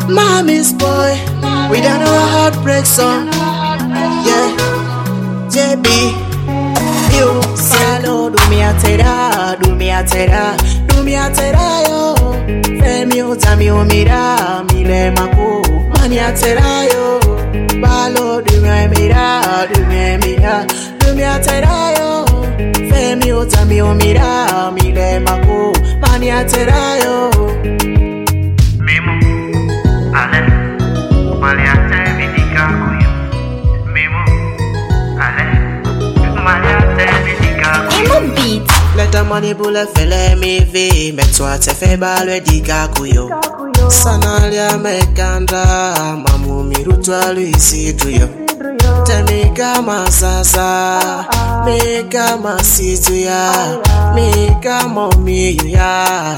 Mommy's boy, we don't know a heartbreak song. Yeah, JB, you salo, do me a terra, do me a terra, do me a terra, yo. Femio, tamio, mira, mile mako, mani a terra, yo. Balo, do me a mira, do me a mira, do me a terra, yo. Femio, tamio, mira, mile mako, mani a terra, yo. Let the money bullet fele mi vi Metwa te fe balwe dika kuyo Sanalia mekanda Mamu mirutwa luisi tuyo Temika masasa Mika masitu ya Mika momi ya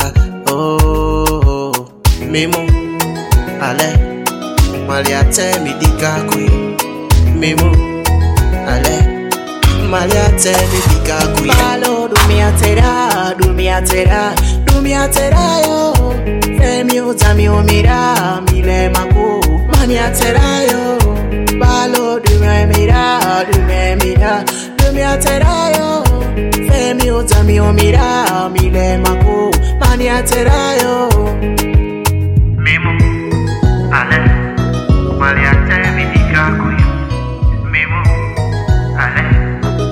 Oh Mimu Ale Malia te mi dika kuyo Mimu Ale Malia te mi dika kuyo Balo do me a terra, do me a terra, do me a terra yo Femio tamio mira, mile mako Mani a terra yo Balo do me a mira, do me a mira, do me a terra yo Femio tamio mira, mile mako Mani a terra yo Mimu, ale Malia te mi dika kuyo Mimu, ale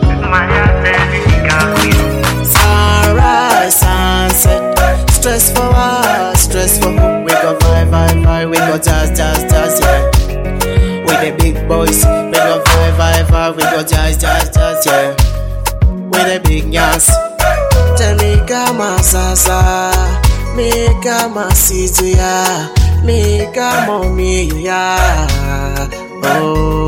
Sunset, stress for us, stress for who? We go vibe, we go jazz, yeah. With the big boys, we go vibe, we go jazz, yeah. With the big yas, Temika masasa, Mika masitu ya, Mika momi ya, oh.